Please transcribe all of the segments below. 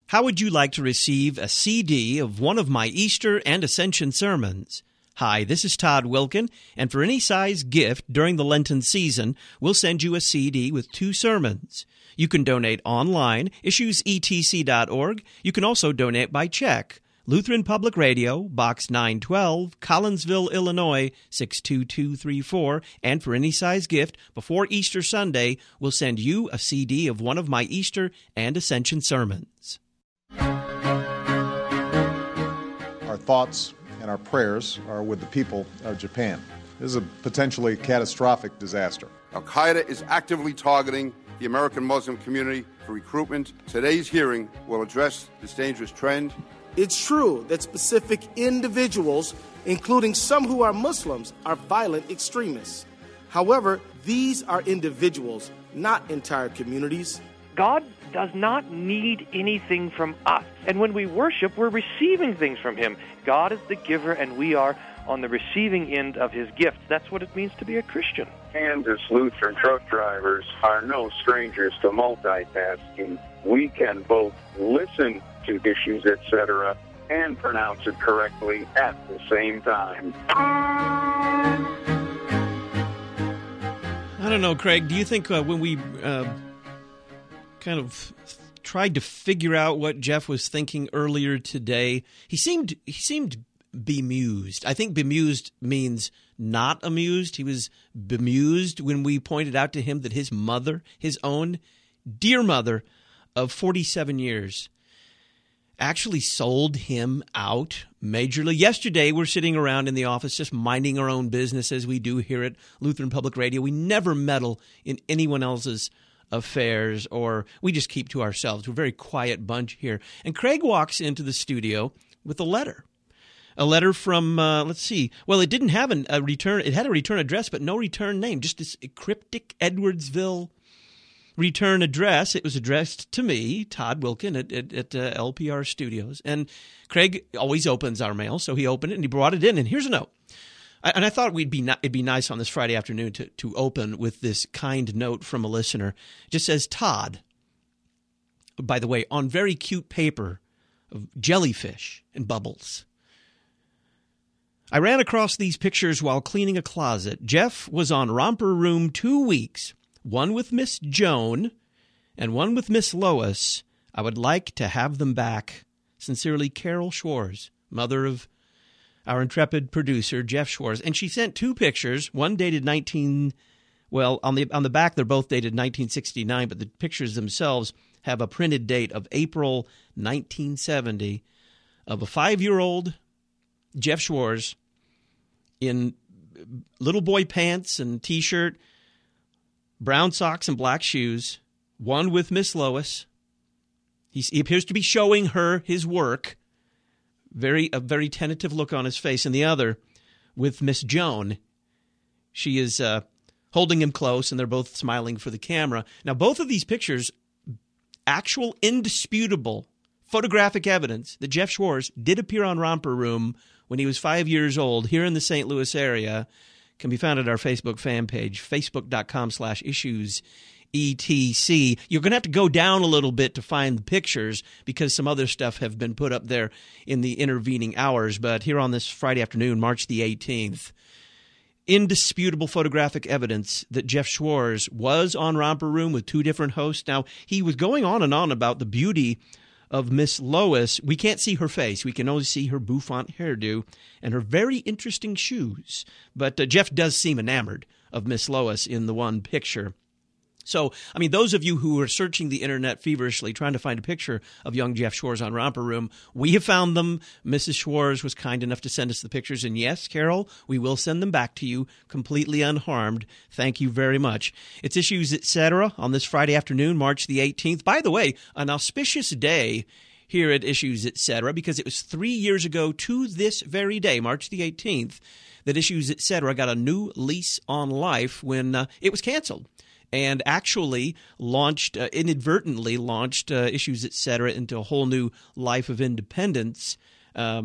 How would you like to receive a CD of one of my Easter and Ascension sermons? Hi, this is Todd Wilkin, and for any size gift during the Lenten season, we'll send you a CD with 2 sermons. You can donate online, issuesetc.org. You can also donate by check. Lutheran Public Radio, Box 912, Collinsville, Illinois, 62234. And for any size gift, before Easter Sunday, we'll send you a CD of one of my Easter and Ascension sermons. Our thoughts and our prayers are with the people of Japan. This is a potentially catastrophic disaster. Al-Qaeda is actively targeting the American Muslim community for recruitment. Today's hearing will address this dangerous trend. It's true that specific individuals, including some who are Muslims, are violent extremists. However, these are individuals, not entire communities. God does not need anything from us. And when we worship, we're receiving things from Him. God is the giver, and we are on the receiving end of His gifts. That's what it means to be a Christian. Kansas Lutheran truck drivers are no strangers to multitasking. We can both listen to issues, etc., and pronounce it correctly at the same time. I don't know, Craig. Do you think when we kind of tried to figure out what Jeff was thinking earlier today, he seemed bemused. I think bemused means not amused. He was bemused when we pointed out to him that his mother, his own dear mother of 47 years, actually sold him out majorly. Yesterday, we're sitting around in the office just minding our own business as we do here at Lutheran Public Radio. We never meddle in anyone else's affairs, or we just keep to ourselves. We're a very quiet bunch here. And Craig walks into the studio with a letter. A letter from, let's see. Well, it didn't have a return. It had a return address, but no return name. Just this cryptic Edwardsville return address. It was addressed to me, Todd Wilkin, at LPR Studios. And Craig always opens our mail, so he opened it and he brought it in. And here's a note. And I thought it'd be nice on this Friday afternoon to open with this kind note from a listener. It just says, Todd, by the way, on very cute paper of jellyfish and bubbles. I ran across these pictures while cleaning a closet. Jeff was on Romper Room 2 weeks, one with Miss Joan and one with Miss Lois. I would like to have them back. Sincerely, Carol Schwarz, mother of our intrepid producer, Jeff Schwarz. And she sent 2 pictures, one dated on the back they're both dated 1969, but the pictures themselves have a printed date of April 1970 of a 5-year-old Jeff Schwarz in little boy pants and T-shirt, brown socks and black shoes, one with Miss Lois. He appears to be showing her his work, a very tentative look on his face, and the other with Miss Joan. She is holding him close, and they're both smiling for the camera. Now, both of these pictures, actual indisputable photographic evidence that Jeff Schwarz did appear on Romper Room when he was 5 years old here in the St. Louis area, can be found at our Facebook fan page, facebook.com/issues. ETC. You're going to have to go down a little bit to find the pictures because some other stuff have been put up there in the intervening hours. But here on this Friday afternoon, March the 18th, indisputable photographic evidence that Jeff Schwarz was on Romper Room with 2 different hosts. Now, he was going on and on about the beauty of Miss Lois. We can't see her face. We can only see her bouffant hairdo and her very interesting shoes. But Jeff does seem enamored of Miss Lois in the one picture. So, I mean, those of you who are searching the internet feverishly trying to find a picture of young Jeff Schwarz on Romper Room, we have found them. Mrs. Schwarz was kind enough to send us the pictures. And yes, Carol, we will send them back to you completely unharmed. Thank you very much. It's Issues, Etc. on this Friday afternoon, March the 18th. By the way, an auspicious day here at Issues, Etc., because it was 3 years ago to this very day, March the 18th, that Issues, Etc. got a new lease on life when it was canceled. And actually inadvertently launched Issues, Etc. into a whole new life of independence. I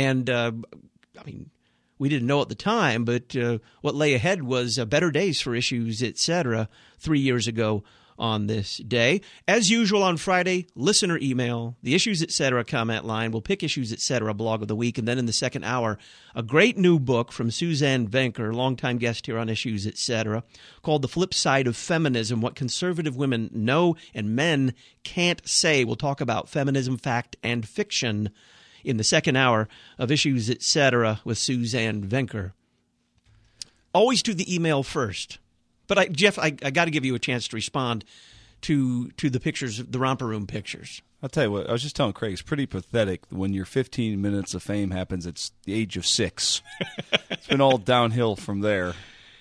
mean, we didn't know at the time, but what lay ahead was better days for Issues, Etc. 3 years ago on this day. As usual on Friday, listener email, the Issues Etc. comment line. We'll pick Issues Etc. blog of the week. And then in the second hour, a great new book from Suzanne Venker, longtime guest here on Issues Etc., called The Flip Side of Feminism, What Conservative Women Know and Men Can't Say. We'll talk about feminism, fact, and fiction in the second hour of Issues Etc. with Suzanne Venker. Always to the email first. But, Jeff, I got to give you a chance to respond to the pictures, the Romper Room pictures. I'll tell you what, I was just telling Craig, it's pretty pathetic when your 15 minutes of fame happens at the age of 6. It's been all downhill from there.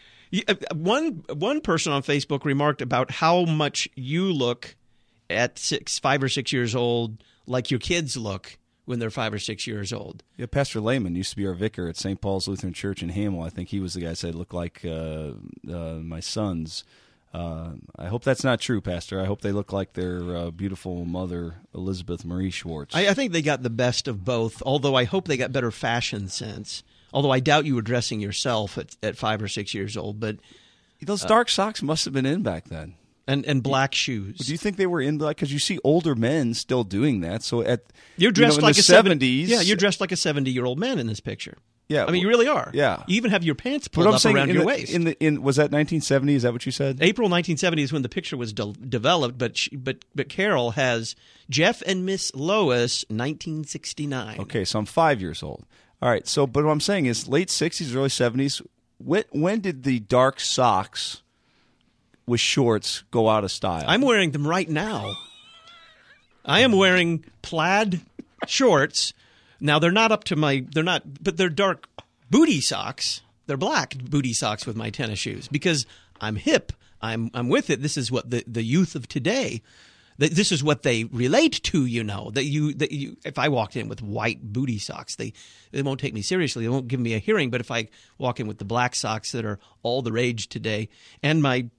One person on Facebook remarked about how much you look at 5 or 6 years old like your kids look when they're 5 or 6 years old. Yeah, Pastor Lehman used to be our vicar at St. Paul's Lutheran Church in Hamel. I think he was the guy that said, look like my sons. I hope that's not true, Pastor. I hope they look like their beautiful mother, Elizabeth Marie Schwartz. I think they got the best of both, although I hope they got better fashion sense. Although I doubt you were dressing yourself at 5 or 6 years old. But those dark socks must have been in back then. And black shoes. Do you think they were in black? Because you see older men still doing that. So you're dressed like the a 70s. Yeah, you're dressed like a 70-year-old man in this picture. Yeah, I mean, you really are. Yeah, you even have your pants pulled up around your waist. Was that 1970? Is that what you said? April 1970 is when the picture was developed. But Carol has Jeff and Miss Lois 1969. Okay, so I'm 5 years old. All right. So, but what I'm saying is late 60s, early 70s. When did the dark socks with shorts go out of style? I'm wearing them right now. I am wearing plaid shorts. Now they're not but they're dark booty socks. They're black booty socks with my tennis shoes because I'm hip. I'm with it. This is what the youth of today. This is what they relate to. That you. If I walked in with white booty socks, they won't take me seriously. They won't give me a hearing. But if I walk in with the black socks that are all the rage today and my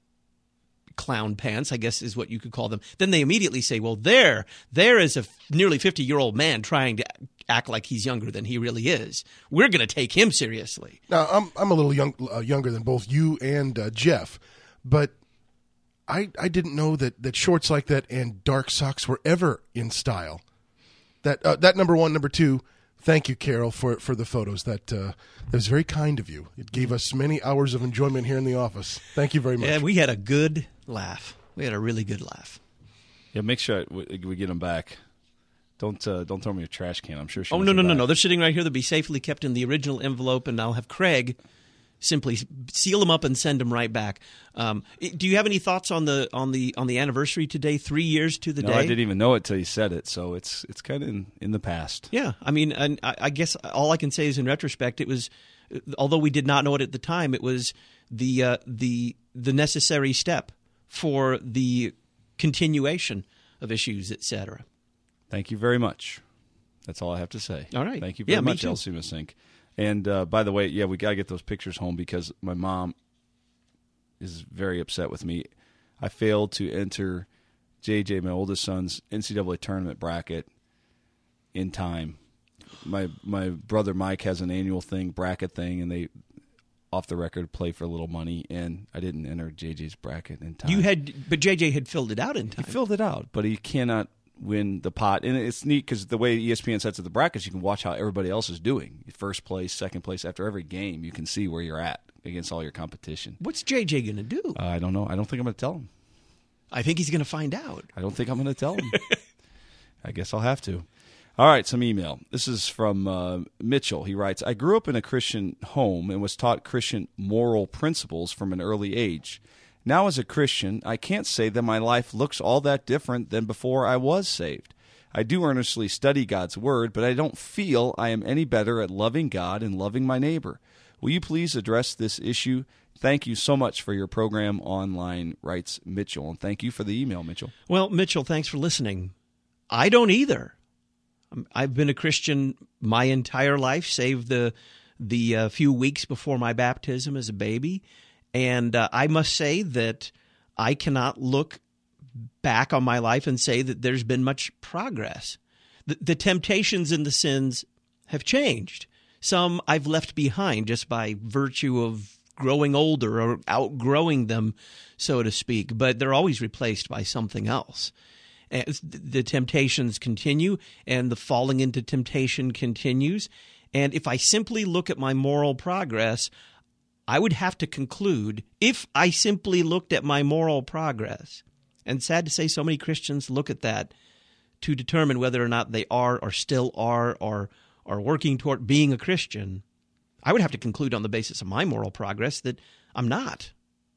clown pants, I guess is what you could call them, then they immediately say, well, there is a nearly 50-year-old man trying to act like he's younger than he really is. We're going to take him seriously. Now, I'm a little younger than both you and Jeff, but I didn't know that shorts like that and dark socks were ever in style. That number one. Number two, thank you, Carol, for the photos. That was very kind of you. It gave us many hours of enjoyment here in the office. Thank you very much. Yeah, we had a good laugh. We had a really good laugh. Yeah, make sure we get them back. Don't throw me a trash can. I'm sure she. Oh, no. They're sitting right here. They'll be safely kept in the original envelope, and I'll have Craig simply seal them up and send them right back. Do you have any thoughts on the anniversary today? 3 years to the day. I didn't even know it till you said it, so it's kind of in the past. Yeah, I mean, and I guess all I can say is in retrospect, it was, although we did not know it at the time, it was the necessary step for the continuation of Issues, etc. Thank you very much. That's all I have to say. All right. Thank you very much, Elsie Missink. And by the way, we got to get those pictures home because my mom is very upset with me. I failed to enter JJ, my oldest son's NCAA tournament bracket in time. My brother Mike has an annual bracket thing, and they, off the record, play for a little money, and I didn't enter JJ's bracket in time. But JJ had filled it out in time. He filled it out, but he cannot win the pot. And it's neat because the way ESPN sets up the brackets, you can watch how everybody else is doing. First place, second place. After every game, you can see where you're at against all your competition. What's JJ going to do? I don't know. I don't think I'm going to tell him. I think he's going to find out. I don't think I'm going to tell him. I guess I'll have to. All right, some email. This is from Mitchell. He writes, I grew up in a Christian home and was taught Christian moral principles from an early age. Now as a Christian, I can't say that my life looks all that different than before I was saved. I do earnestly study God's Word, but I don't feel I am any better at loving God and loving my neighbor. Will you please address this issue? Thank you so much for your program online, writes Mitchell. And thank you for the email, Mitchell. Well, Mitchell, thanks for listening. I don't either. I've been a Christian my entire life, save the few weeks before my baptism as a baby. And I must say that I cannot look back on my life and say that there's been much progress. The temptations and the sins have changed. Some I've left behind just by virtue of growing older or outgrowing them, so to speak, but they're always replaced by something else. As the temptations continue and the falling into temptation continues. And if I simply look at my moral progress, I would have to conclude, if I simply looked at my moral progress, and sad to say so many Christians look at that to determine whether or not they are or still are or are working toward being a Christian, I would have to conclude on the basis of my moral progress that I'm not.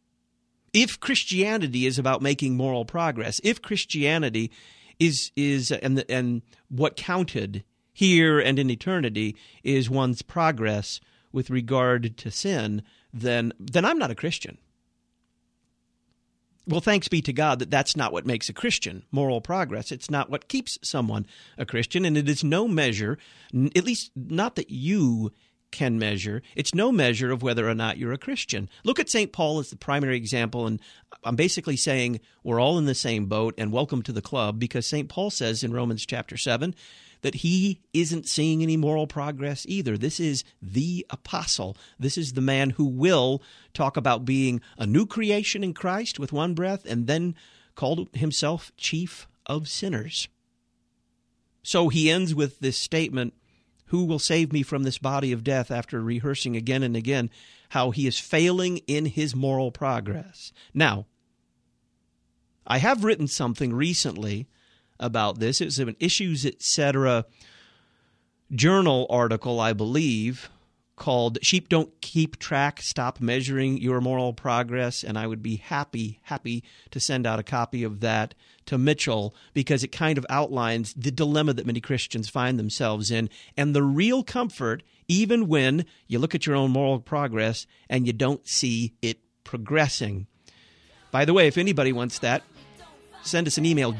If Christianity is about making moral progress, if Christianity is and what counted here and in eternity is one's progress with regard to sin, then I'm not a Christian. Well, thanks be to God that that's not what makes a Christian, moral progress. It's not what keeps someone a Christian, and it is no measure, at least not that you can measure, it's no measure of whether or not you're a Christian. Look at St. Paul as the primary example, and I'm basically saying we're all in the same boat, and welcome to the club, because St. Paul says in Romans chapter 7 that he isn't seeing any moral progress either. This is the apostle. This is the man who will talk about being a new creation in Christ with one breath, and then called himself chief of sinners. So he ends with this statement, "Who will save me from this body of death?" after rehearsing again and again how he is failing in his moral progress. Now, I have written something recently about this. It was an Issues Etc. journal article, I believe, called "Sheep Don't Keep Track, Stop Measuring Your Moral Progress," and I would be happy to send out a copy of that to Mitchell, because it kind of outlines the dilemma that many Christians find themselves in, and the real comfort, even when you look at your own moral progress and you don't see it progressing. By the way, if anybody wants that, send us an email,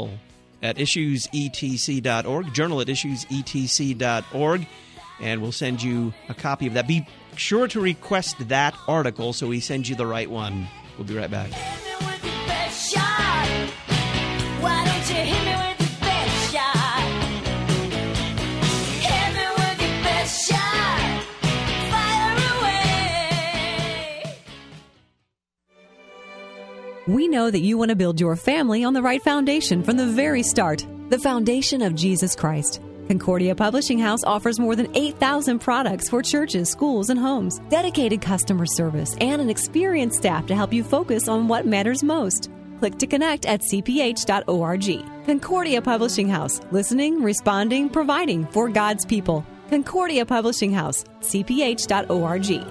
journal@issuesetc.org, journal@issuesetc.org, and we'll send you a copy of that. Be sure to request that article so we send you the right one. We'll be right back. Why don't you hit me with your best shot? Hit me with your best shot. Fire away. We know that you want to build your family on the right foundation from the very start, the foundation of Jesus Christ. Concordia Publishing House offers more than 8,000 products for churches, schools, and homes, dedicated customer service, and an experienced staff to help you focus on what matters most. Click to connect at cph.org. Concordia Publishing House. Listening, responding, providing for God's people. Concordia Publishing House. cph.org.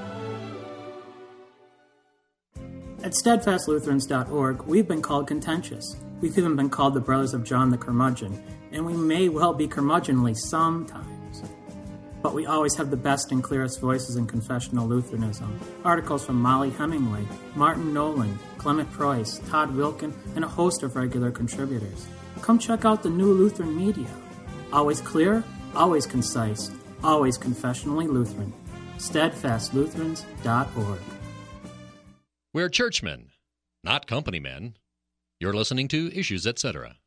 At steadfastlutherans.org, we've been called contentious. We've even been called the Brothers of John the Curmudgeon, and we may well be curmudgeonly sometimes. But we always have the best and clearest voices in confessional Lutheranism. Articles from Molly Hemingway, Martin Nolan, Clement Preuss, Todd Wilkin, and a host of regular contributors. Come check out the new Lutheran media. Always clear, always concise, always confessionally Lutheran. steadfastlutherans.org. We're churchmen, not company men. You're listening to Issues Etc.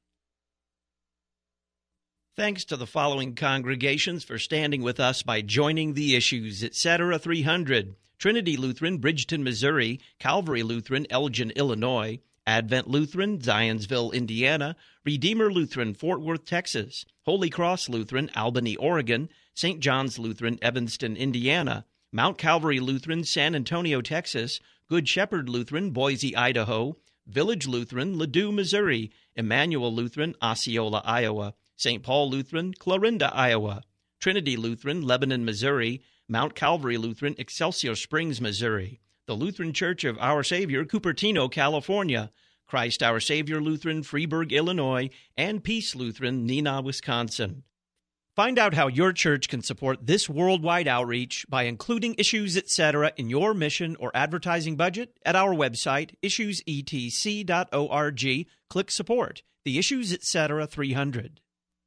Thanks to the following congregations for standing with us by joining the Issues Etc. 300. Trinity Lutheran, Bridgeton, Missouri; Calvary Lutheran, Elgin, Illinois; Advent Lutheran, Zionsville, Indiana; Redeemer Lutheran, Fort Worth, Texas; Holy Cross Lutheran, Albany, Oregon; St. John's Lutheran, Evanston, Indiana; Mount Calvary Lutheran, San Antonio, Texas; Good Shepherd Lutheran, Boise, Idaho; Village Lutheran, Ladue, Missouri; Emmanuel Lutheran, Osceola, Iowa; St. Paul Lutheran, Clarinda, Iowa; Trinity Lutheran, Lebanon, Missouri; Mount Calvary Lutheran, Excelsior Springs, Missouri; the Lutheran Church of Our Savior, Cupertino, California; Christ Our Savior Lutheran, Freeburg, Illinois; and Peace Lutheran, Neenah, Wisconsin. Find out how your church can support this worldwide outreach by including Issues Etc. in your mission or advertising budget at our website, issuesetc.org. Click Support. The Issues Etc. 300.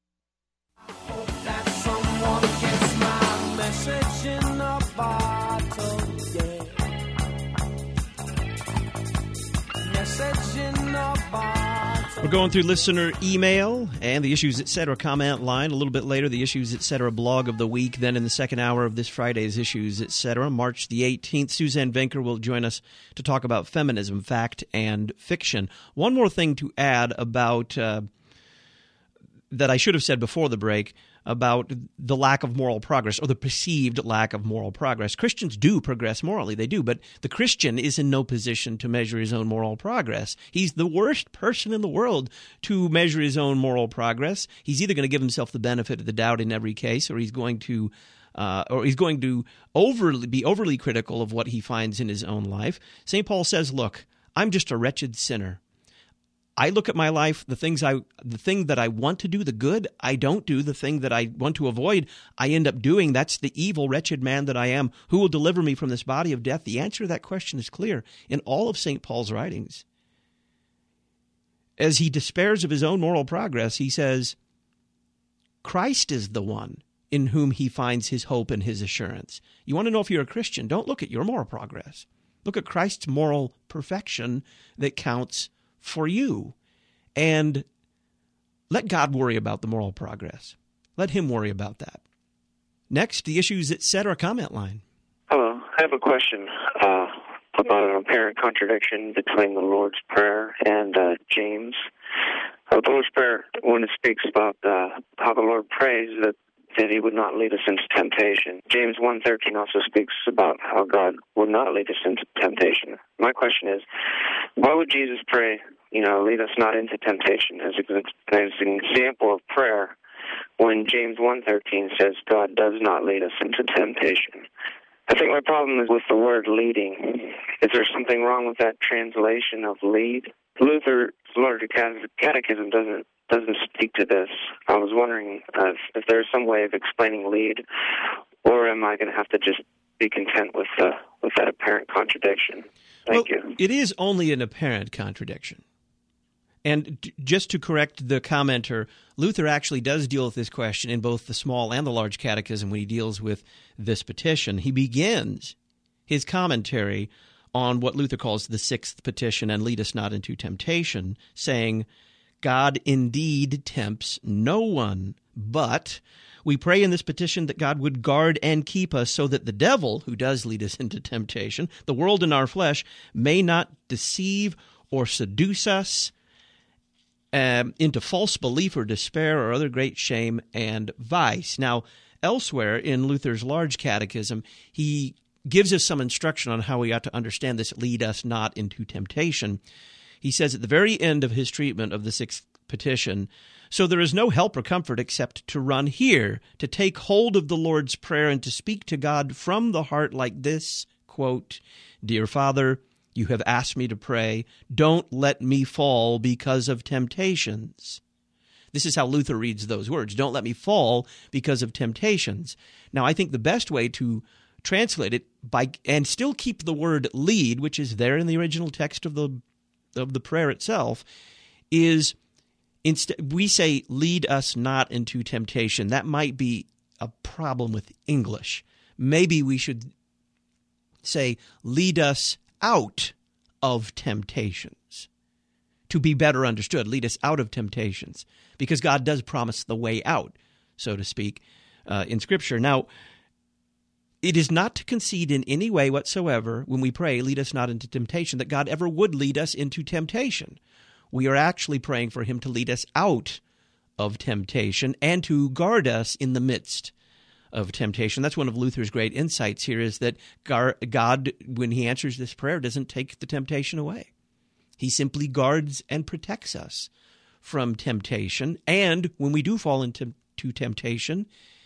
Message in a bottle, yeah. Message in a bottle. We're going through listener email and the Issues Etc. comment line. A little bit later, the Issues Etc. blog of the week. Then in the second hour of this Friday's Issues Etc., March the 18th, Suzanne Venker will join us to talk about feminism, fact, and fiction. One more thing to add about that I should have said before the break about the lack of moral progress, or the perceived lack of moral progress. Christians do progress morally, they do, but the Christian is in no position to measure his own moral progress. He's the worst person in the world to measure his own moral progress. He's either going to give himself the benefit of the doubt in every case, or he's going to be overly critical of what he finds in his own life. St. Paul says, look, I'm just a wretched sinner. I look at my life, the thing that I want to do, the good, I don't do. The thing that I want to avoid, I end up doing. That's the evil, wretched man that I am. Who will deliver me from this body of death? The answer to that question is clear in all of St. Paul's writings. As he despairs of his own moral progress, he says, Christ is the one in whom he finds his hope and his assurance. You want to know if you're a Christian? Don't look at your moral progress. Look at Christ's moral perfection that counts for you, and let God worry about the moral progress. Let him worry about that. Next, the Issues Etc. comment line. Hello, I have a question about an apparent contradiction between the Lord's Prayer and James. The Lord's Prayer, when it speaks about how the Lord prays that he would not lead us into temptation. James 1:13 also speaks about how God would not lead us into temptation. My question is, why would Jesus pray, lead us not into temptation as an example of prayer when James 1:13 says God does not lead us into temptation? I think my problem is with the word leading. Is there something wrong with that translation of lead? Luther's Larger Catechism doesn't speak to this. I was wondering if there's some way of explaining lead, or am I going to have to just be content with that apparent contradiction? Thank you. It is only an apparent contradiction. And just to correct the commenter, Luther actually does deal with this question in both the Small and the Large Catechism when he deals with this petition. He begins his commentary on what Luther calls the sixth petition, and lead us not into temptation, saying, God indeed tempts no one, but we pray in this petition that God would guard and keep us so that the devil, who does lead us into temptation, the world in our flesh, may not deceive or seduce us into false belief or despair or other great shame and vice. Now, elsewhere in Luther's Large Catechism, he gives us some instruction on how we ought to understand this, lead us not into temptation. He says at the very end of his treatment of the sixth petition, so there is no help or comfort except to run here, to take hold of the Lord's Prayer and to speak to God from the heart like this, quote, Dear Father, you have asked me to pray. Don't let me fall because of temptations. This is how Luther reads those words. Don't let me fall because of temptations. Now, I think the best way to translate it and still keep the word lead, which is there in the original text of the prayer itself, is instead we say lead us not into temptation. That might be a problem with English. Maybe we should say lead us out of temptations to be better understood. Lead us out of temptations, because God does promise the way out, so to speak, in Scripture. Now, it is not to concede in any way whatsoever when we pray, lead us not into temptation, that God ever would lead us into temptation. We are actually praying for him to lead us out of temptation and to guard us in the midst of temptation. That's one of Luther's great insights here, is that God, when he answers this prayer, doesn't take the temptation away. He simply guards and protects us from temptation. And when we do fall into temptation,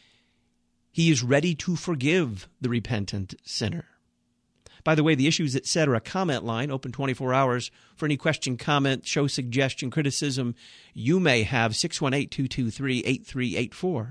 he is ready to forgive the repentant sinner. By the way, the Issues Etc. comment line, open 24 hours for any question, comment, show suggestion, criticism you may have, 618-223-8384,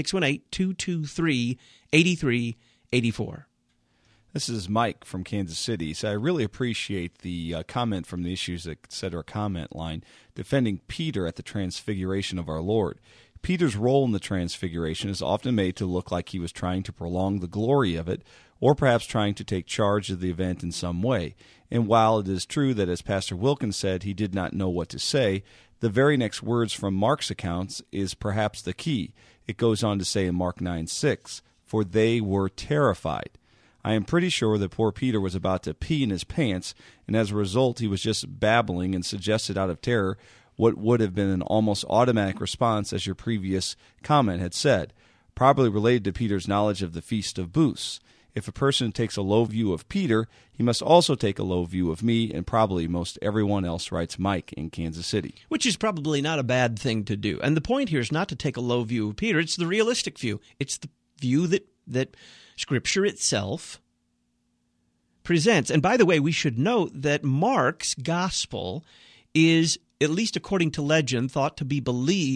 618-223-8384. This is Mike from Kansas City. So I really appreciate the comment from the Issues Etc. comment line defending Peter at the transfiguration of our Lord. Peter's role in the transfiguration is often made to look like he was trying to prolong the glory of it, or perhaps trying to take charge of the event in some way. And while it is true that, as Pastor Wilkins said, he did not know what to say, The very next words from Mark's accounts is perhaps the key. It goes on to say in Mark 9:6, "For they were terrified." I am pretty sure that poor Peter was about to pee in his pants, and as a result he was just babbling and suggested out of terror what would have been an almost automatic response, as your previous comment had said, probably related to Peter's knowledge of the Feast of Booths. If a person takes a low view of Peter, he must also take a low view of me and probably most everyone else, writes Mike in Kansas City. Which is probably not a bad thing to do. And the point here is not to take a low view of Peter. It's the realistic view. It's the view that Scripture itself presents. And by the way, we should note that Mark's gospel is, at least according to legend, thought to be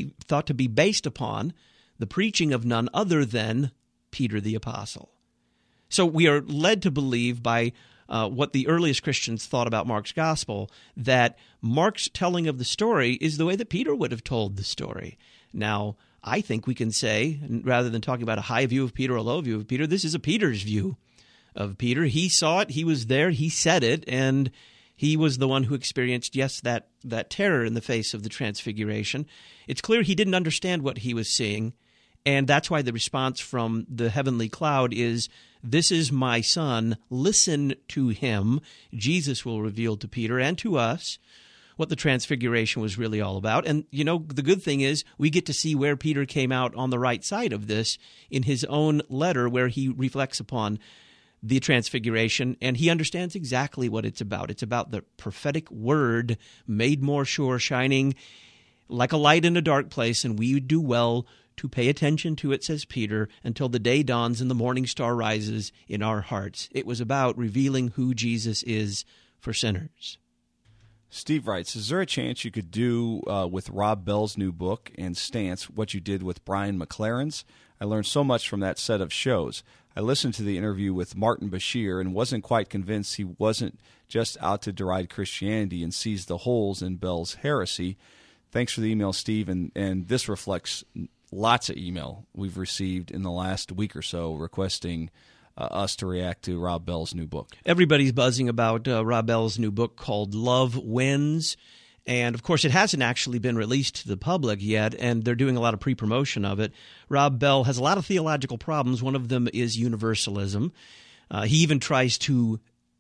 based upon the preaching of none other than Peter the Apostle. So we are led to believe by what the earliest Christians thought about Mark's gospel, that Mark's telling of the story is the way that Peter would have told the story. Now, I think we can say, rather than talking about a high view of Peter or a low view of Peter, this is a Peter's view of Peter. He saw it, he was there, he said it, and he was the one who experienced, yes, that terror in the face of the transfiguration. It's clear he didn't understand what he was seeing, and that's why the response from the heavenly cloud is, "This is my son, listen to him." Jesus will reveal to Peter and to us what the transfiguration was really all about. And, you know, the good thing is we get to see where Peter came out on the right side of this in his own letter, where he reflects upon the transfiguration, and he understands exactly what it's about. It's about the prophetic word made more sure, shining like a light in a dark place, and we do well to pay attention to it, says Peter, until the day dawns and the morning star rises in our hearts. It was about revealing who Jesus is for sinners. Steve writes, is there a chance you could do with Rob Bell's new book and stance what you did with Brian McLaren's? I learned so much from that set of shows. I listened to the interview with Martin Bashir and wasn't quite convinced he wasn't just out to deride Christianity and sees the holes in Bell's heresy. Thanks for the email, Steve, and this reflects lots of email we've received in the last week or so requesting us to react to Rob Bell's new book. Everybody's buzzing about Rob Bell's new book called Love Wins. And, of course, it hasn't actually been released to the public yet, and they're doing a lot of pre-promotion of it. Rob Bell has a lot of theological problems. One of them is universalism. He even tries to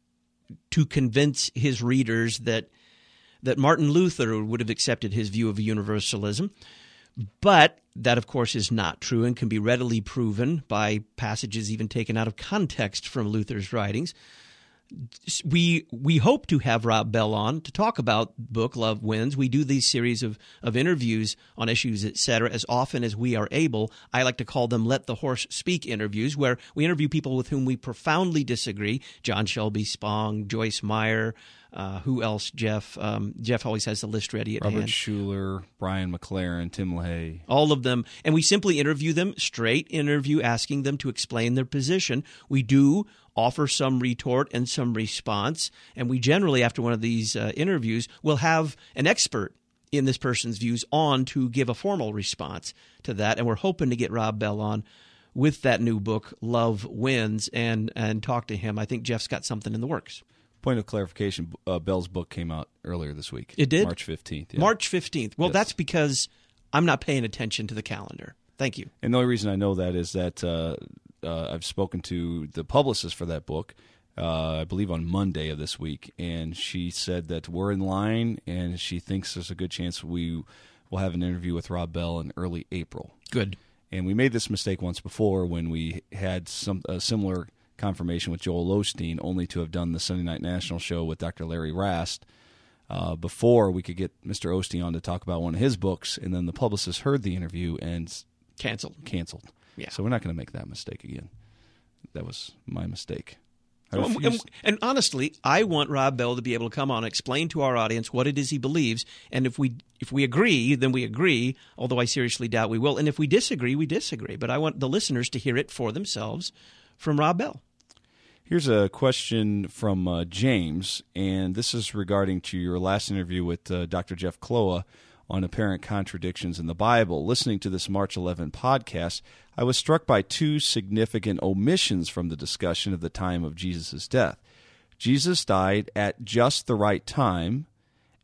convince his readers that Martin Luther would have accepted his view of universalism. But that, of course, is not true and can be readily proven by passages even taken out of context from Luther's writings. We hope to have Rob Bell on to talk about the book, Love Wins. We do these series of interviews on issues, etc., as often as we are able. I like to call them Let the Horse Speak interviews, where we interview people with whom we profoundly disagree. John Shelby Spong, Joyce Meyer, who else, Jeff? Jeff always has the list ready at hand. Robert Schuller, Brian McLaren, Tim LaHaye. All of them. And we simply interview them, straight interview, asking them to explain their position. We do offer some retort and some response. And we generally, after one of these interviews, will have an expert in this person's views on to give a formal response to that. And we're hoping to get Rob Bell on with that new book, Love Wins, and talk to him. I think Jeff's got something in the works. Point of clarification, Bell's book came out earlier this week. It did? March 15th. Yeah. March 15th. Well, Yes. That's because I'm not paying attention to the calendar. Thank you. And the only reason I know that is that I've spoken to the publicist for that book, I believe on Monday of this week, and she said that we're in line, and she thinks there's a good chance we will have an interview with Rob Bell in early April. Good. And we made this mistake once before when we had a similar confirmation with Joel Osteen, only to have done the Sunday Night National show with Dr. Larry Rast before we could get Mr. Osteen on to talk about one of his books, and then the publicist heard the interview and canceled. Yeah. So we're not going to make that mistake again. That was my mistake. And honestly, I want Rob Bell to be able to come on and explain to our audience what it is he believes. And if we agree, then we agree, although I seriously doubt we will. And if we disagree, we disagree. But I want the listeners to hear it for themselves from Rob Bell. Here's a question from James, and this is regarding to your last interview with Dr. Jeff Kloa on apparent contradictions in the Bible. Listening to this March 11 podcast, I was struck by two significant omissions from the discussion of the time of Jesus' death. Jesus died at just the right time,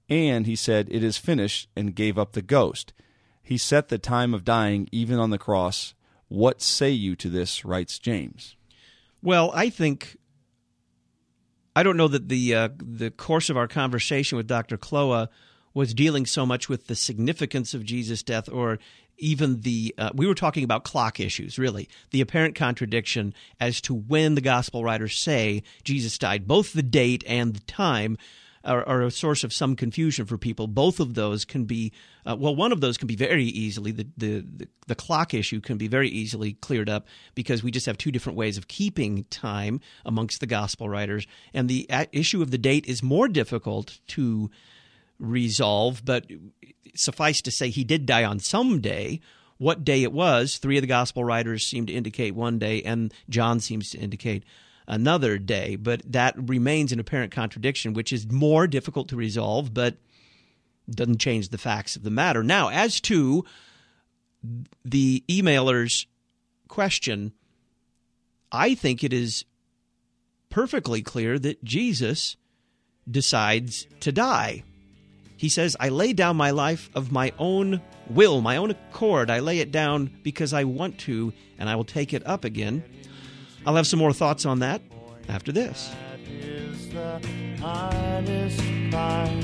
And he said, "It is finished," and gave up the ghost. He set the time of dying even on the cross. What say you to this, writes James? Well, I don't know that the course of our conversation with Dr. Kloa was dealing so much with the significance of Jesus' death, or even we were talking about clock issues, really, the apparent contradiction as to when the gospel writers say Jesus died. Both the date and the time are a source of some confusion for people. Both of those can be, one of those can be very easily, the clock issue can be very easily cleared up because we just have two different ways of keeping time amongst the gospel writers. And the issue of the date is more difficult to resolve, but suffice to say he did die on some day. What day it was, three of the gospel writers seem to indicate one day, and John seems to indicate another day, but that remains an apparent contradiction, which is more difficult to resolve, but doesn't change the facts of the matter. Now, as to the emailer's question, I think it is perfectly clear that Jesus decides to die. He says, "I lay down my life of my own will, my own accord. I lay it down because I want to, and I will take it up again." I'll have some more thoughts on that after this. That is the hardest prize.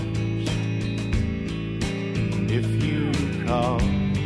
If you call,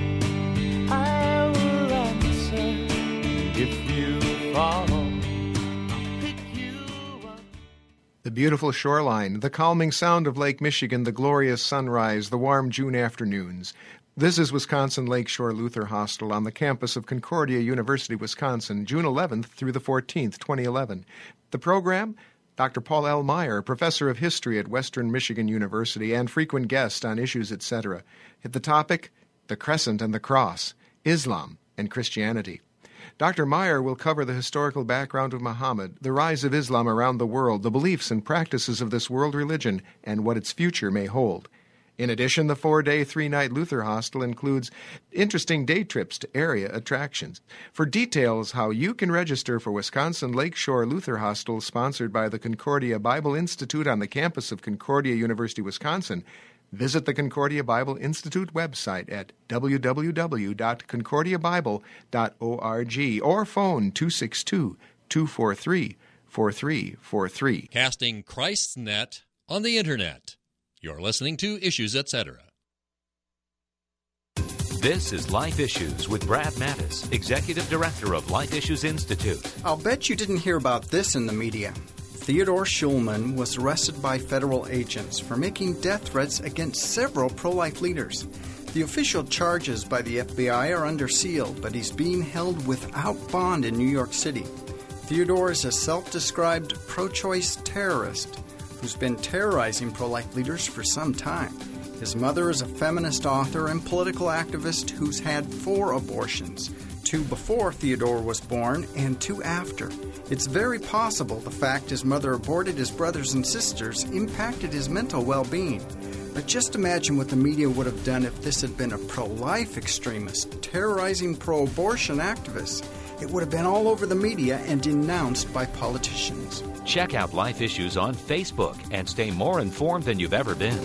I will answer. If you follow, I'll pick you up. The beautiful shoreline, the calming sound of Lake Michigan, the glorious sunrise, the warm June afternoons. This is Wisconsin Lakeshore Luther Hostel on the campus of Concordia University, Wisconsin, June 11th through the 14th, 2011. The program, Dr. Paul L. Meyer, professor of history at Western Michigan University and frequent guest on Issues, etc. The topic, the Crescent and the Cross, Islam and Christianity. Dr. Meyer will cover the historical background of Muhammad, the rise of Islam around the world, the beliefs and practices of this world religion, and what its future may hold. In addition, the 4-day, 3-night Luther Hostel includes interesting day trips to area attractions. For details how you can register for Wisconsin Lakeshore Luther Hostel, sponsored by the Concordia Bible Institute on the campus of Concordia University, Wisconsin, visit the Concordia Bible Institute website at www.concordiabible.org or phone 262-243-4343. Casting Christ's net on the Internet. You're listening to Issues, Etc. This is Life Issues with Brad Mattis, Executive Director of Life Issues Institute. I'll bet you didn't hear about this in the media. Theodore Schulman was arrested by federal agents for making death threats against several pro-life leaders. The official charges by the FBI are under seal, but he's being held without bond in New York City. Theodore is a self-described pro-choice terrorist who's been terrorizing pro-life leaders for some time. His mother is a feminist author and political activist who's had 4 abortions, 2 before Theodore was born and 2 after. It's very possible the fact his mother aborted his brothers and sisters impacted his mental well-being. But just imagine what the media would have done if this had been a pro-life extremist terrorizing pro-abortion activists. It would have been all over the media and denounced by politicians. Check out Life Issues on Facebook and stay more informed than you've ever been.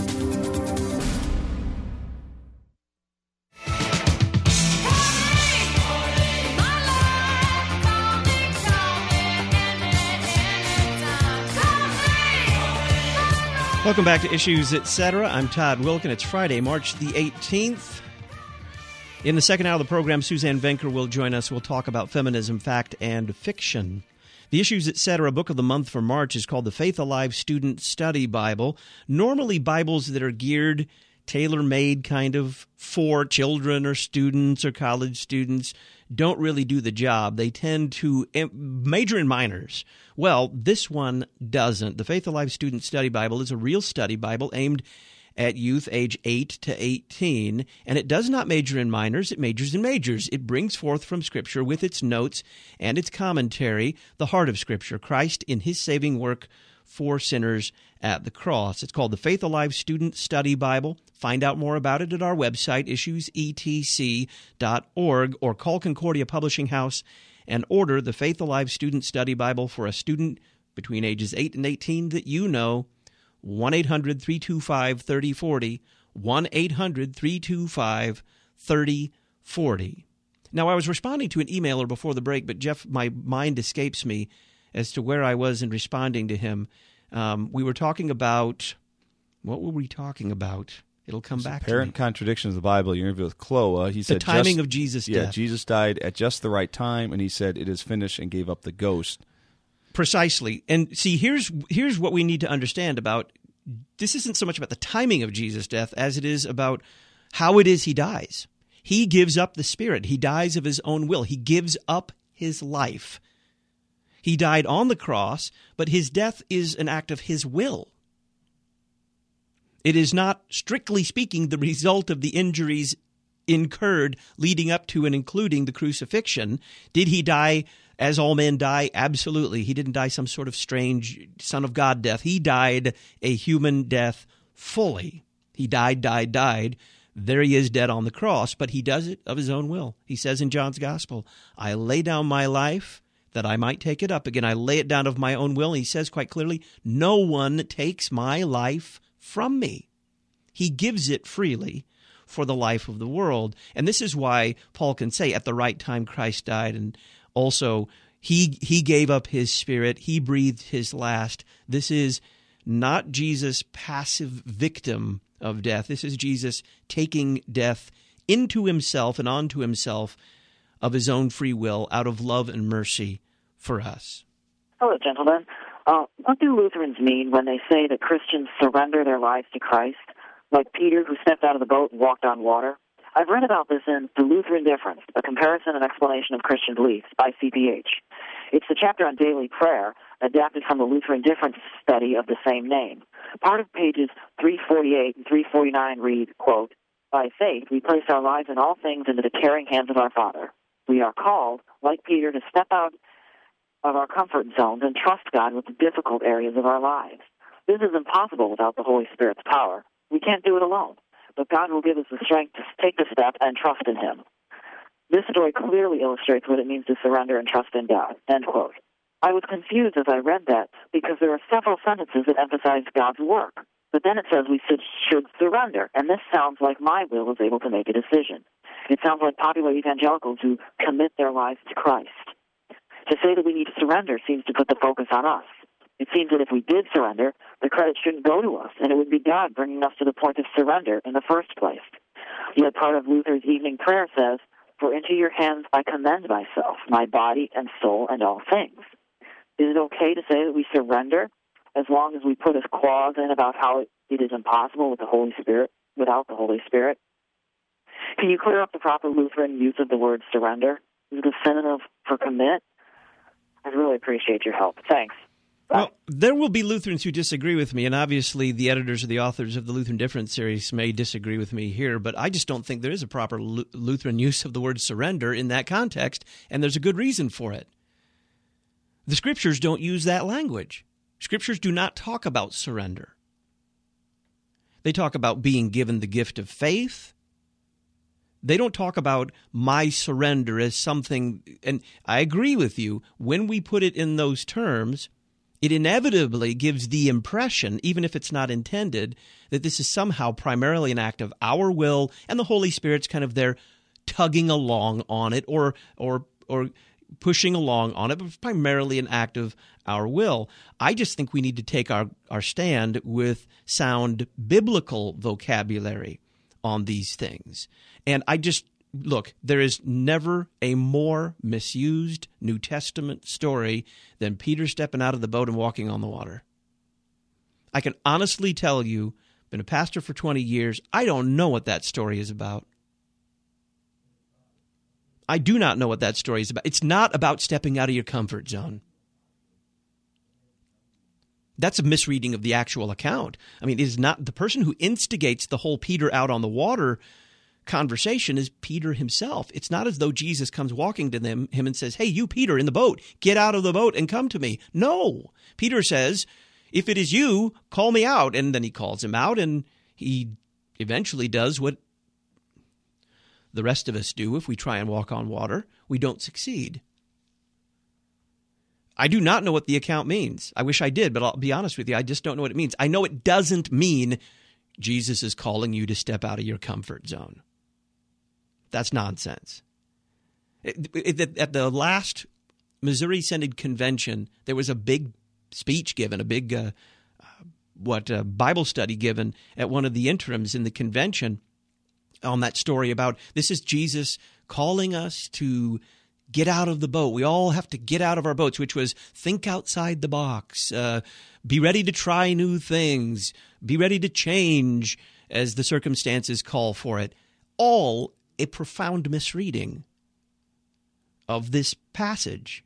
Welcome back to Issues, Etc. I'm Todd Wilkin. It's Friday, March the 18th. In the second hour of the program, Suzanne Venker will join us. We'll talk about feminism, fact, and fiction. The Issues, Etc. book of the month for March is called the Faith Alive Student Study Bible. Normally, Bibles that are geared, tailor-made kind of for children or students or college students don't really do the job. They tend to major in minors. Well, this one doesn't. The Faith Alive Student Study Bible is a real study Bible aimed at youth age 8 to 18, and it does not major in minors, it majors in majors. It brings forth from Scripture with its notes and its commentary the heart of Scripture, Christ in His saving work for sinners at the cross. It's called the Faith Alive Student Study Bible. Find out more about it at our website, issuesetc.org, or call Concordia Publishing House and order the Faith Alive Student Study Bible for a student between ages 8 and 18 that you know 1-800-325-3040, 1-800-325-3040. Now, I was responding to an emailer before the break, but Jeff, my mind escapes me as to where I was in responding to him. We were talking about, what were we talking about? It'll come back to me. Apparent contradictions of the Bible. Your interview with Chloe. He said the timing of Jesus' death. Yeah, Jesus died at just the right time, and he said, "It is finished," and gave up the ghost. Precisely. And see, here's what we need to understand about, this isn't so much about the timing of Jesus' death as it is about how it is he dies. He gives up the Spirit. He dies of his own will. He gives up his life. He died on the cross, but his death is an act of his will. It is not, strictly speaking, the result of the injuries incurred leading up to and including the crucifixion. Did he die as all men die? Absolutely. He didn't die some sort of strange Son of God death. He died a human death fully. He died. There he is dead on the cross, but he does it of his own will. He says in John's Gospel, I lay down my life that I might take it up again. I lay it down of my own will. And he says quite clearly, no one takes my life from me. He gives it freely for the life of the world. And this is why Paul can say at the right time Christ died. And also he gave up his Spirit. He breathed his last. This is not Jesus' passive victim of death. This is Jesus taking death into himself and onto himself of his own free will out of love and mercy for us. Hello, gentlemen. What do Lutherans mean when they say that Christians surrender their lives to Christ, like Peter, who stepped out of the boat and walked on water? I've read about this in The Lutheran Difference, a comparison and explanation of Christian beliefs by CPH. It's the chapter on daily prayer, adapted from the Lutheran Difference study of the same name. Part of pages 348 and 349 read, quote, by faith we place our lives in all things into the caring hands of our Father. We are called, like Peter, to step out of our comfort zones and trust God with the difficult areas of our lives. This is impossible without the Holy Spirit's power. We can't do it alone, but God will give us the strength to take the step and trust in Him. This story clearly illustrates what it means to surrender and trust in God, end quote. I was confused as I read that because there are several sentences that emphasize God's work, but then it says we should surrender, and this sounds like my will is able to make a decision. It sounds like popular evangelicals who commit their lives to Christ. To say that we need to surrender seems to put the focus on us. It seems that if we did surrender, the credit shouldn't go to us, and it would be God bringing us to the point of surrender in the first place. Yet part of Luther's evening prayer says, for into your hands I commend myself, my body and soul and all things. Is it okay to say that we surrender as long as we put a clause in about how it is impossible with the Holy Spirit, without the Holy Spirit? Can you clear up the proper Lutheran use of the word surrender? Is it a synonym for commit? I'd really appreciate your help. Thanks. Well, there will be Lutherans who disagree with me, and obviously the editors or the authors of the Lutheran Difference series may disagree with me here, but I just don't think there is a proper Lutheran use of the word surrender in that context, and there's a good reason for it. The Scriptures don't use that language. Scriptures do not talk about surrender. They talk about being given the gift of faith. They don't talk about my surrender as something, and I agree with you, when we put it in those terms, it inevitably gives the impression, even if it's not intended, that this is somehow primarily an act of our will, and the Holy Spirit's kind of there tugging along on it or pushing along on it, but it's primarily an act of our will. I just think we need to take our stand with sound biblical vocabulary on these things. And look, there is never a more misused New Testament story than Peter stepping out of the boat and walking on the water. I can honestly tell you, been a pastor for 20 years, I don't know what that story is about. I do not know what that story is about. It's not about stepping out of your comfort zone. That's a misreading of the actual account. I mean, it is not the person who instigates the whole Peter out on the water conversation is Peter himself. It's not as though Jesus comes walking to him and says, hey, you, Peter, in the boat, get out of the boat and come to me. No. Peter says, if it is you, call me out. And then he calls him out, and he eventually does what the rest of us do if we try and walk on water. We don't succeed. I do not know what the account means. I wish I did, but I'll be honest with you, I just don't know what it means. I know it doesn't mean Jesus is calling you to step out of your comfort zone. That's nonsense. At the last Missouri Synod Convention, there was a big speech given, a big Bible study given at one of the interims in the convention on that story about this is Jesus calling us to get out of the boat. We all have to get out of our boats, which was think outside the box, be ready to try new things, be ready to change as the circumstances call for it. All a profound misreading of this passage.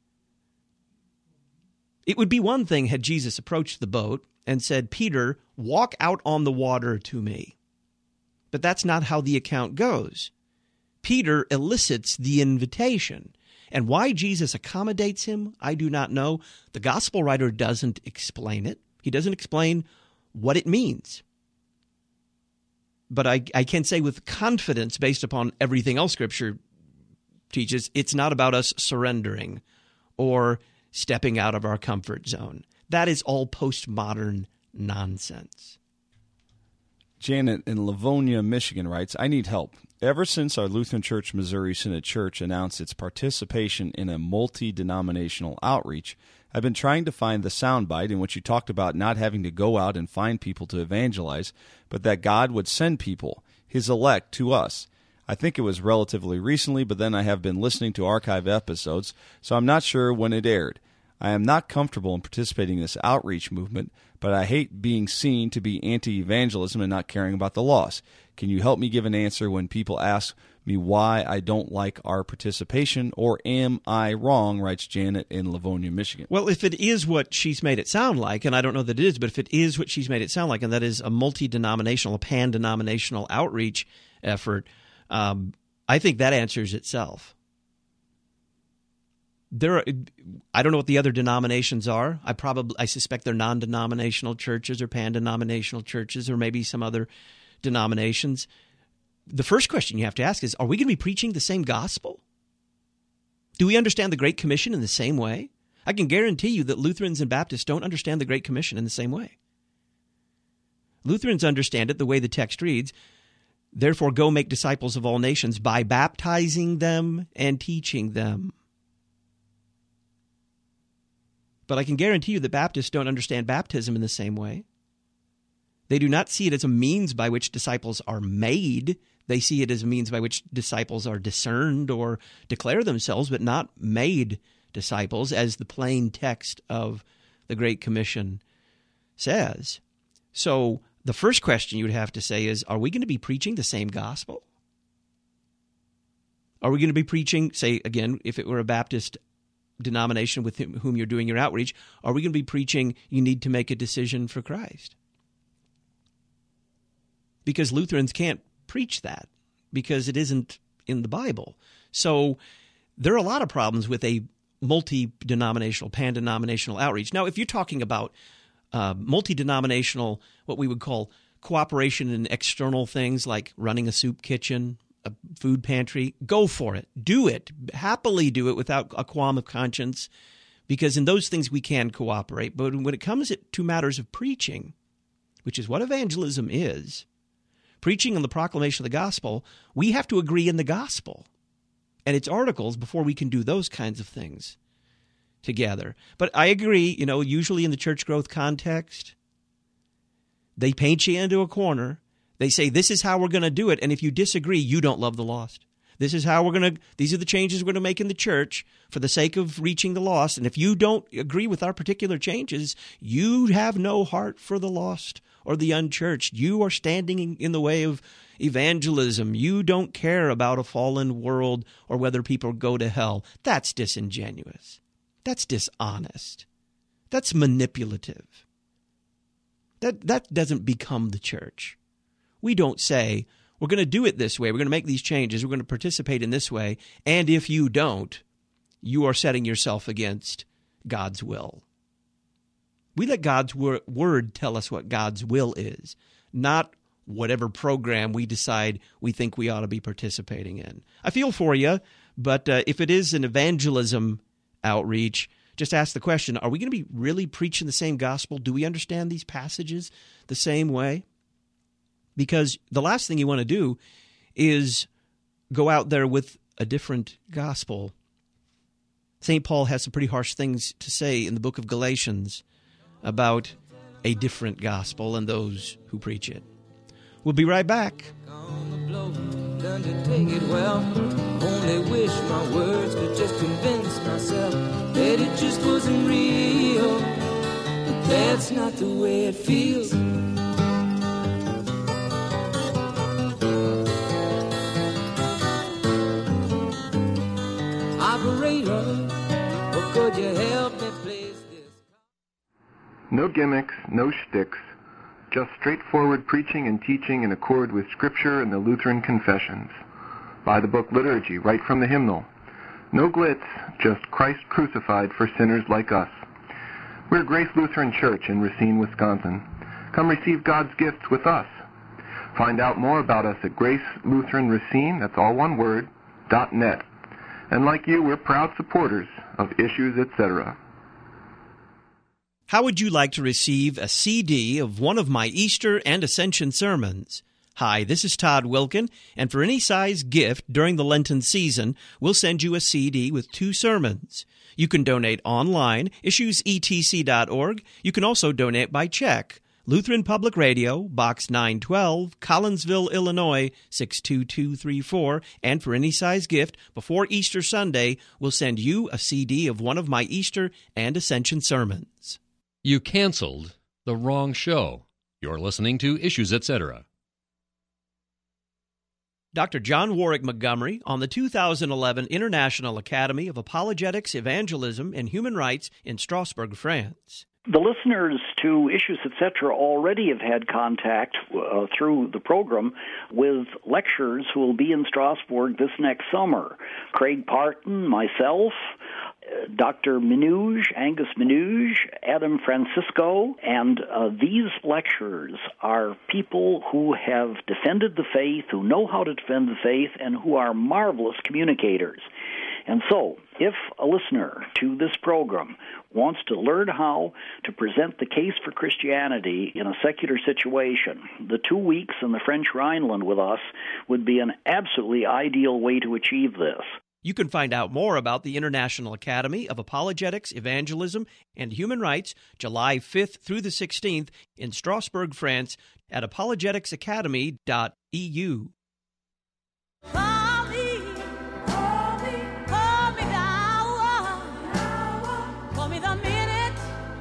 It would be one thing had Jesus approached the boat and said, Peter, walk out on the water to me. But that's not how the account goes. Peter elicits the invitation. And why Jesus accommodates him, I do not know. The gospel writer doesn't explain it. He doesn't explain what it means. But I can say with confidence, based upon everything else Scripture teaches, it's not about us surrendering or stepping out of our comfort zone. That is all postmodern nonsense. Janet in Livonia, Michigan writes, I need help. Ever since our Lutheran Church Missouri Synod Church announced its participation in a multi-denominational outreach, I've been trying to find the soundbite in which you talked about not having to go out and find people to evangelize, but that God would send people, His elect, to us. I think it was relatively recently, but then I have been listening to archive episodes, so I'm not sure when it aired. I am not comfortable in participating in this outreach movement, but I hate being seen to be anti-evangelism and not caring about the lost. Can you help me give an answer when people ask me why I don't like our participation, or am I wrong, writes Janet in Livonia, Michigan. Well, if it is what she's made it sound like, and I don't know that it is, but if it is what she's made it sound like, and that is a multi-denominational, a pan-denominational outreach effort, I think that answers itself. I don't know what the other denominations are. I suspect they're non-denominational churches or pan-denominational churches or maybe some other denominations. The first question you have to ask is, are we going to be preaching the same gospel? Do we understand the Great Commission in the same way? I can guarantee you that Lutherans and Baptists don't understand the Great Commission in the same way. Lutherans understand it the way the text reads, therefore go make disciples of all nations by baptizing them and teaching them. But I can guarantee you that Baptists don't understand baptism in the same way. They do not see it as a means by which disciples are made. They see it as a means by which disciples are discerned or declare themselves, but not made disciples, as the plain text of the Great Commission says. So the first question you would have to say is, are we going to be preaching the same gospel? Are we going to be preaching, say, again, if it were a Baptist denomination with whom you're doing your outreach, are we going to be preaching you need to make a decision for Christ? Because Lutherans can't preach that because it isn't in the Bible. So there are a lot of problems with a multi-denominational, pan-denominational outreach. Now, if you're talking about multi-denominational, what we would call cooperation in external things like running a soup kitchen, a food pantry, go for it. Do it. Happily do it without a qualm of conscience, because in those things we can cooperate. But when it comes to matters of preaching, which is what evangelism is, preaching on the proclamation of the gospel, we have to agree in the gospel and its articles before we can do those kinds of things together. But I agree, usually in the church growth context, they paint you into a corner. They say, this is how we're going to do it, and if you disagree, you don't love the lost. These are the changes we're going to make in the church for the sake of reaching the lost, and if you don't agree with our particular changes, you have no heart for the lost or the unchurched. You are standing in the way of evangelism. You don't care about a fallen world or whether people go to hell. That's disingenuous. That's dishonest. That's manipulative. That doesn't become the church. We don't say, we're going to do it this way, we're going to make these changes, we're going to participate in this way, and if you don't, you are setting yourself against God's will. We let God's word tell us what God's will is, not whatever program we decide we think we ought to be participating in. I feel for you, but if it is an evangelism outreach, just ask the question, are we going to be really preaching the same gospel? Do we understand these passages the same way? Because the last thing you want to do is go out there with a different gospel. St. Paul has some pretty harsh things to say in the book of Galatians about a different gospel and those who preach it. We'll be right back. Learn to take it well. Only wish my words could just convince myself that it just wasn't real. But that's not the way it feels. Operator, or could you help me place this? No gimmicks, no shticks. Just straightforward preaching and teaching in accord with Scripture and the Lutheran confessions. By the book Liturgy, right from the hymnal. No glitz, just Christ crucified for sinners like us. We're Grace Lutheran Church in Racine, Wisconsin. Come receive God's gifts with us. Find out more about us at Grace Lutheran Racine, that's all one word, .net. And like you, we're proud supporters of Issues, etc. How would you like to receive a CD of one of my Easter and Ascension sermons? Hi, this is Todd Wilkin, and for any size gift during the Lenten season, we'll send you a CD with 2 sermons. You can donate online, issuesetc.org. You can also donate by check. Lutheran Public Radio, Box 912, Collinsville, Illinois, 62234. And for any size gift, before Easter Sunday, we'll send you a CD of one of my Easter and Ascension sermons. You canceled the wrong show. You're listening to Issues, Etc. Dr. John Warwick Montgomery on the 2011 International Academy of Apologetics, Evangelism, and Human Rights in Strasbourg, France. The listeners to Issues, Etc. already have had contact through the program with lecturers who will be in Strasbourg this next summer. Craig Parton, myself, Dr. Minouge, Angus Minouge, Adam Francisco, and these lecturers are people who have defended the faith, who know how to defend the faith, and who are marvelous communicators. And so, if a listener to this program wants to learn how to present the case for Christianity in a secular situation, the 2 weeks in the French Rhineland with us would be an absolutely ideal way to achieve this. You can find out more about the International Academy of Apologetics, Evangelism, and Human Rights, July 5th through the 16th in Strasbourg, France, at apologeticsacademy.eu. Call me now. Call me the minute,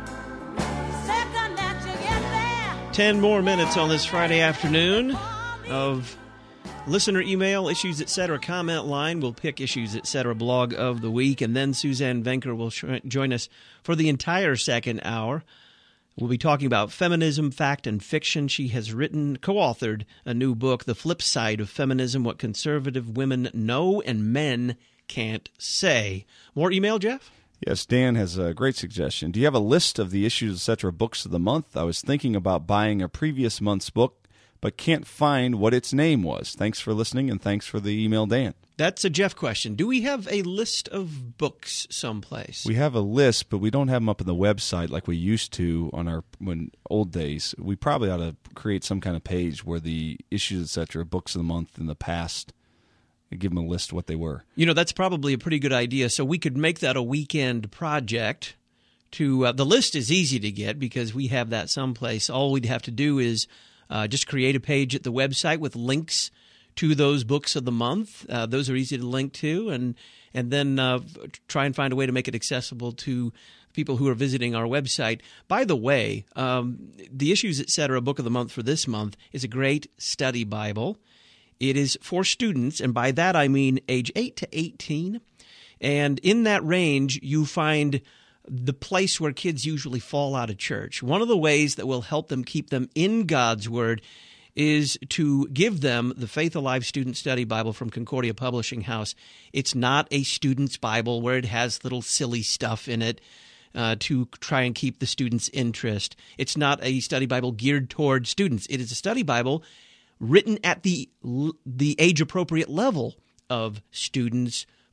second that you get there. 10 more minutes on this Friday afternoon of listener email, Issues, Etc. comment line. We'll pick Issues, Etc. blog of the week, and then Suzanne Venker will join us for the entire second hour. We'll be talking about feminism, fact, and fiction. She has co-authored a new book, The Flip Side of Feminism, What Conservative Women Know and Men Can't Say. More email, Jeff? Yes, Dan has a great suggestion. Do you have a list of the Issues, Etc. books of the month? I was thinking about buying a previous month's book, but can't find what its name was. Thanks for listening, and thanks for the email, Dan. That's a Jeff question. Do we have a list of books someplace? We have a list, but we don't have them up on the website like we used to on our old days. We probably ought to create some kind of page where the Issues, Etc., books of the month in the past, give them a list of what they were. You know, that's probably a pretty good idea. So we could make that a weekend project. The list is easy to get because we have that someplace. All we'd have to do is just create a page at the website with links to those books of the month. Those are easy to link to, and then try and find a way to make it accessible to people who are visiting our website. By the way, the Issues, Etc. book of the month for this month is a great study Bible. It is for students, and by that I mean age 8 to 18. And in that range, you find the place where kids usually fall out of church. One of the ways that will help them keep them in God's Word is to give them the Faith Alive Student Study Bible from Concordia Publishing House. It's not a student's Bible where it has little silly stuff in it to try and keep the students' interest. It's not a study Bible geared toward students. It is a study Bible written at the age-appropriate level of students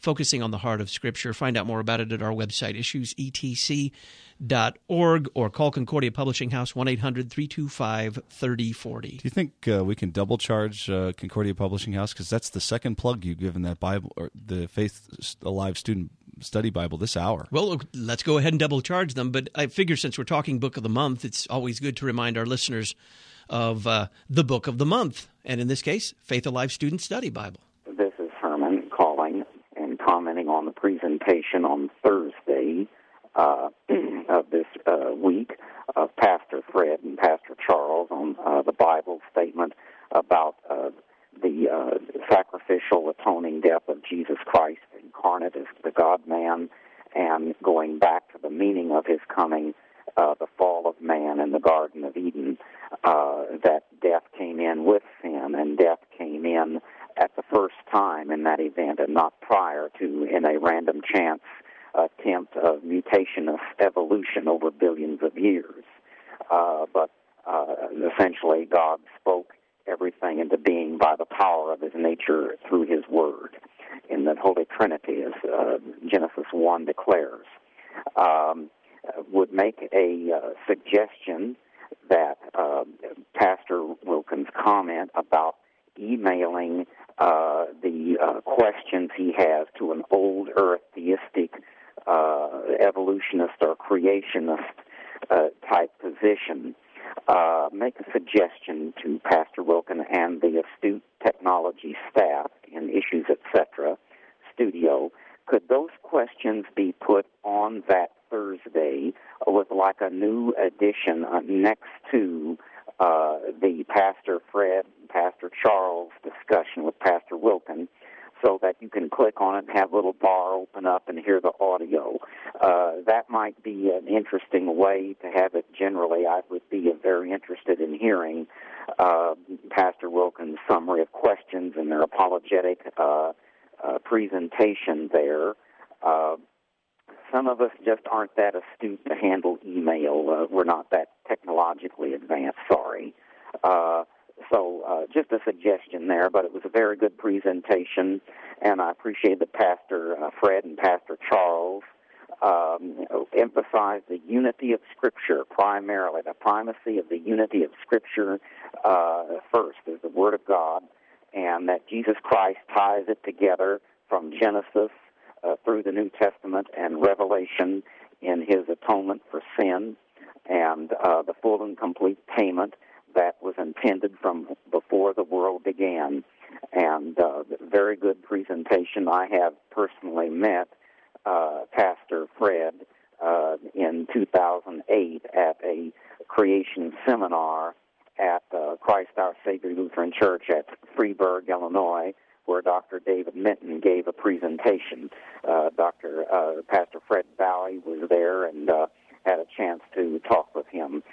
focusing on the heart of Scripture. Find out more about it at our website, issuesetc.org, or call Concordia Publishing House, 1-800-325-3040. Do you think we can double charge Concordia Publishing House? Because that's the second plug you've given that Bible, or the Faith Alive Student Study Bible, this hour. Well, let's go ahead and double charge them. But I figure since we're talking Book of the Month, it's always good to remind our listeners of the Book of the Month. And in this case, Faith Alive Student Study Bible. This is Herman calling and commenting on the presentation on Thursday of this week of Pastor Fred and Pastor Charles on the Bible statement about the sacrificial atoning death of Jesus Christ incarnate as the God-man, and going back to the meaning of his coming, the fall of man in the Garden of Eden, that death came in with sin, and death came in at the first time in that event and not prior to, in a random chance attempt of mutationist evolution over billions of years. But essentially God spoke everything into being by the power of his nature through his word, in the Holy Trinity, as Genesis 1 declares. Would make a suggestion that Pastor Wilkins' comment about emailing the questions he has to an old earth theistic evolutionist or creationist type position, make a suggestion to Pastor Wilkin and the astute technology staff in Issues, Etc. studio. Could those questions be put on that Thursday with like a new addition next to the Pastor Fred, Pastor Charles discussion with Pastor Wilkin, so that you can click on it and have a little bar open up and hear the audio? That might be an interesting way to have it generally. I would be very interested in hearing Pastor Wilkin's summary of questions and their apologetic presentation there. Some of us just aren't that astute to handle email. We're not that technologically advanced, sorry. So just a suggestion there, but it was a very good presentation, and I appreciate that Pastor Fred and Pastor Charles emphasized the unity of Scripture primarily, the primacy of the unity of Scripture first is the Word of God, and that Jesus Christ ties it together from Genesis through the New Testament and Revelation in his atonement for sin, and the full and complete payment that was intended from before the world began. And very good presentation. I have personally met Pastor Fred in 2008 at a creation seminar at Christ Our Savior Lutheran Church at Freeburg, Illinois, where Dr. David Minton gave a presentation. Pastor Fred Bowie was there and had a chance to talk with him.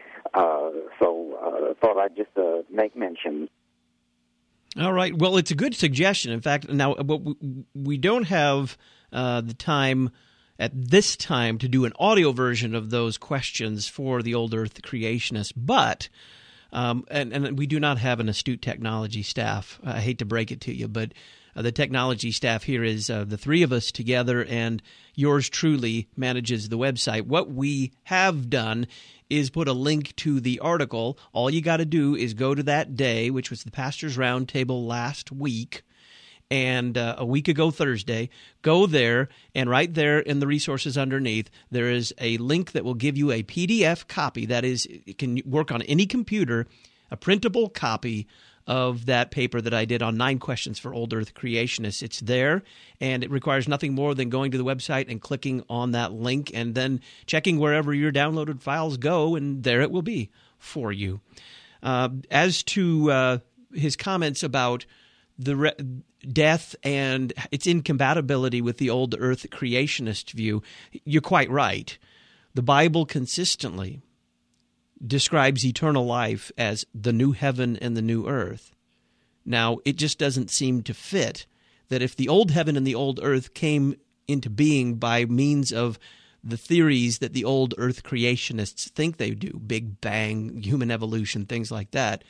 So thought I'd just make mention. All right. Well, it's a good suggestion. In fact, now we don't have the time at this time to do an audio version of those questions for the Old Earth creationists, but and we do not have an astute technology staff. I hate to break it to you, but the technology staff here is the three of us together, and yours truly manages the website. What we have done is put a link to the article. All you got to do is go to that day, which was the Pastors' Roundtable last week, and a week ago Thursday, go there, and right there in the resources underneath, there is a link that will give you a PDF copy. That is, it can work on any computer, a printable copy of that paper that I did on 9 questions for Old Earth creationists. It's there, and it requires nothing more than going to the website and clicking on that link and then checking wherever your downloaded files go, and there it will be for you. As to his comments about the death and its incompatibility with the Old Earth creationist view, you're quite right. The Bible consistently describes eternal life as the new heaven and the new earth. Now, it just doesn't seem to fit that if the old heaven and the old earth came into being by means of the theories that the Old Earth creationists think they do, Big Bang, human evolution, things like that,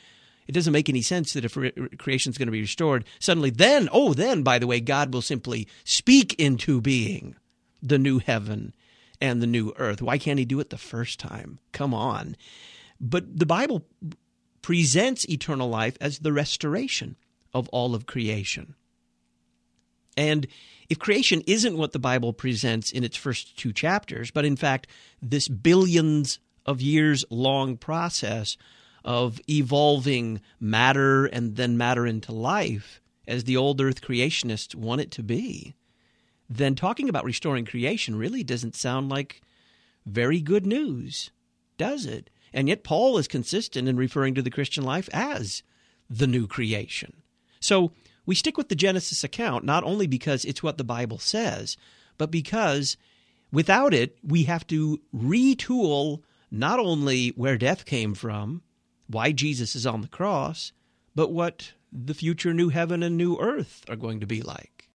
it doesn't make any sense that if creation is going to be restored, suddenly then, by the way, God will simply speak into being the new heaven and the new earth. Why can't he do it the first time? Come on. But the Bible presents eternal life as the restoration of all of creation. And if creation isn't what the Bible presents in its first 2 chapters, but in fact this billions of years long process of evolving matter and then matter into life as the old earth creationists want it to be, then talking about restoring creation really doesn't sound like very good news, does it? And yet Paul is consistent in referring to the Christian life as the new creation. So we stick with the Genesis account not only because it's what the Bible says, but because without it, we have to retool not only where death came from, why Jesus is on the cross, but what the future new heaven and new earth are going to be like.